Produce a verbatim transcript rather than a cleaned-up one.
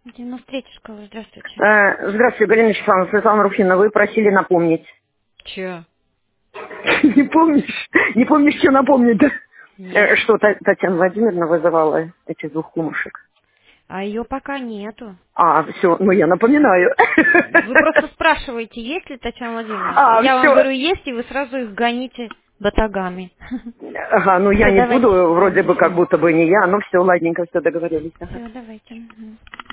девяносто третья школа, здравствуйте. Э, Здравствуйте, Галина Вячеславовна, Светлана Руфина, вы просили напомнить. Че? Не помнишь? Не помнишь, что напомнить, да? Нет. Э, Что Та- Татьяна Владимировна вызывала этих двух кумушек? А ее пока нету. А, все, ну я напоминаю. Вы просто спрашиваете, есть ли Татьяна Владимировна? А, Я вам все. говорю, есть, и вы сразу их гоните батагами. Ага, ну я Все, не давайте. буду, Да, вроде до бы как свидания. будто бы не я, но все, ладненько, все договорились. Ага. Все, давайте. Мгм.